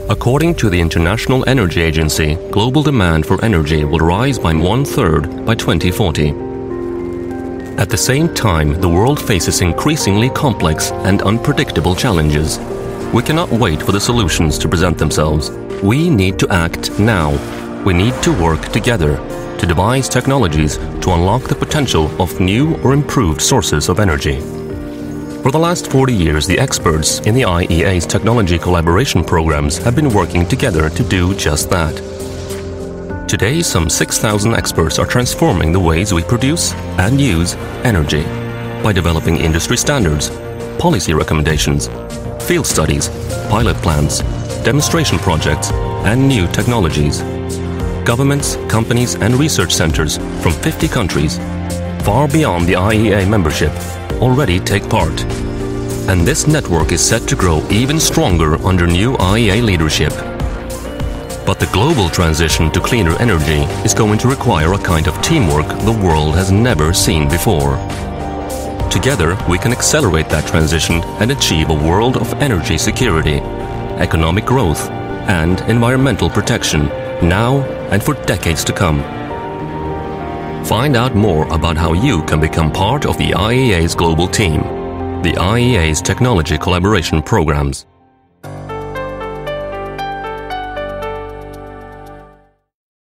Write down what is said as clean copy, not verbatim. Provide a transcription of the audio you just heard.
According to the International Energy Agency, global demand for energy will rise by 1/3 by 2040. At the same time, the world faces increasingly complex and unpredictable challenges. We cannot wait for the solutions to present themselves. We need to act now. We need to work together to devise technologies to unlock the potential of new or improved sources of energy. For the last 40 years, the experts in the IEA's technology collaboration programs have been working together to do just that. Today, some 6,000 experts are transforming the ways we produce and use energy by developing industry standards, policy recommendations, field studies, pilot plans, demonstration projects, and new technologies. Governments, companies, and research centers from 50 countries, far beyond the IEA membership, already take part. And this network is set to grow even stronger under new IEA leadership. But the global transition to cleaner energy is going to require a kind of teamwork the world has never seen before. Together, we can accelerate that transition and achieve a world of energy security, economic growth, and environmental protection, now and for decades to come. Find out more about how you can become part of the IEA's global team, the IEA's technology collaboration programs.